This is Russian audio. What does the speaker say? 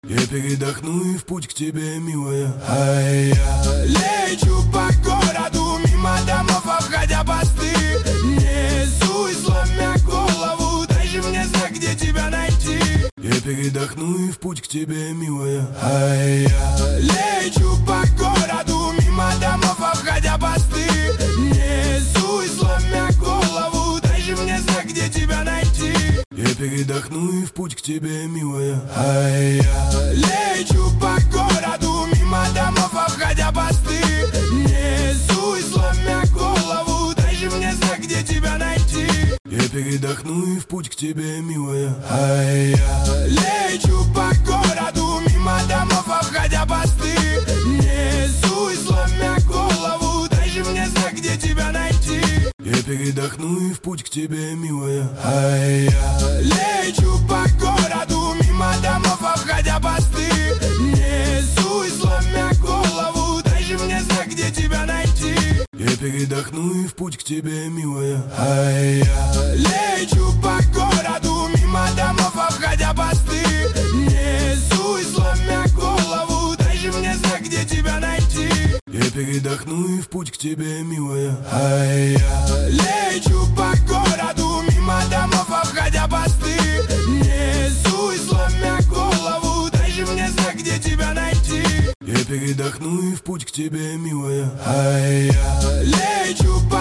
Я передохну и в путь к тебе, милая. А я лечу по городу, мимо домов, обходя посты. Несусь, сломя голову, дай же мне знак, где тебя найти. Я передохну и в путь к тебе, милая. А я лечу по городу, мимо домов, обходя посты. Несусь, сломя голову, дай же мне знак, где тебя найти. Я передохну и в путь к тебе, милая. А я лечу по городу, мимо домов, обходя посты. Несусь, сломя голову, дай же мне знак, где тебя найти. Я передохну и в путь к тебе, милая. А я лечу по городу, мимо домов, обходя посты. Несусь, сломя голову, дай же мне знак, где тебя найти. Я передохну и в путь к тебе, милая. А я лечу по городу, мимо домов, обходя посты. Несусь, сломя голову, дай же мне знак, где тебя найти. Я передохну и в путь к тебе, милая. А я лечу по городу, мимо домов, обходя посты. Несусь, сломя голову, дай же мне знак, где тебя найти. Я передохну и в путь к тебе, милая. А я лечу по городу, мимо домов, обходя посты. Несусь, сломя голову, дай же мне знак, где тебя найти. Я передохну и в путь к тебе, милая. А я лечу